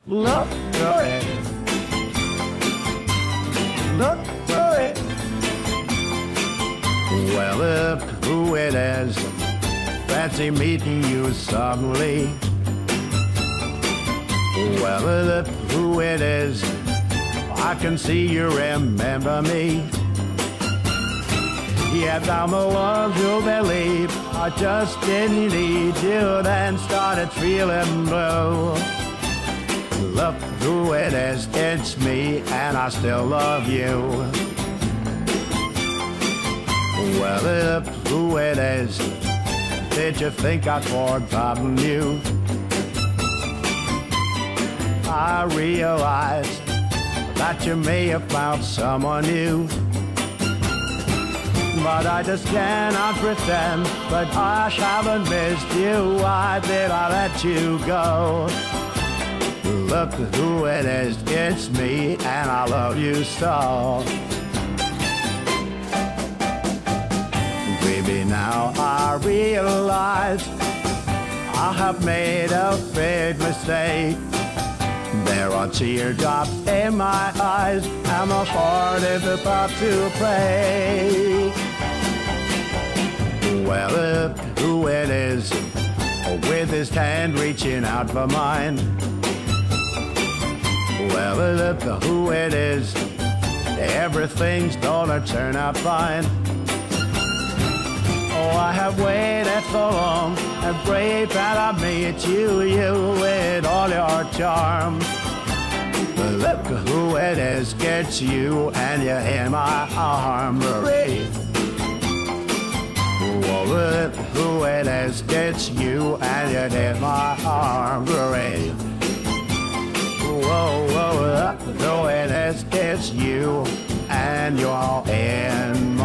Look for it. Look for it. Well, look who it is. Fancy meeting you suddenly. Well, look who it is. I can see you remember me. Yet I'm the one who believe I just didn't need you, then started feeling blue. Look who it is, it's me, and I still love you. Well, look who it is. Did you think I'd forgotten you? I realized that you may have found someone new. But I just cannot pretend that I haven't missed you. Why did I let you go? Look who it is, it's me, and I love you so. Baby, now I realize I have made a big mistake. There are teardrops in my eyes, and my heart is about to break. Well, look who it is, with his hand reaching out for mine. Well, look who it is, everything's gonna turn out fine. Oh, I have waited so long and prayed that I meet you, with all your charms. Look who it is, it's you, and you're in my arms. Oh, look who it is, it's you, and you're in my arms. Whoa, whoa, look who it is, it's you, and you're in